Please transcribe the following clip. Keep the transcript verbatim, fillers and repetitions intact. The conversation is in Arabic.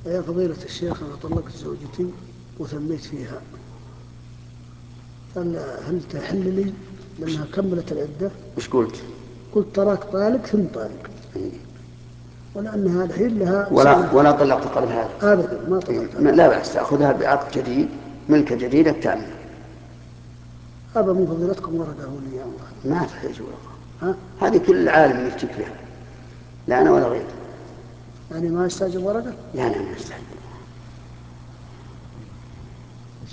يا فضيلة الشيخ، أنا طلقت زوجتي وثنيت فيها، هل هل تحل لي لأنها كملت العدة؟ وش قلت؟ قلت تراك طالق ثم طالق، ولأنها الحين لها ولا بسبب. ولا طلقت قبل هذا؟ أبدا ما طلقت أبدا. لا بأس، تأخذها بعقد جديد، ملك جديد التامة. أبا من فضيلتكم ورقة ولي أمر. ما تحتاج ورقة، ها؟ هذه كل العالم يفتك بها، لا أنا ولا غيري. يعني ما يستأجر ورقة؟ لا لا ما يستحق.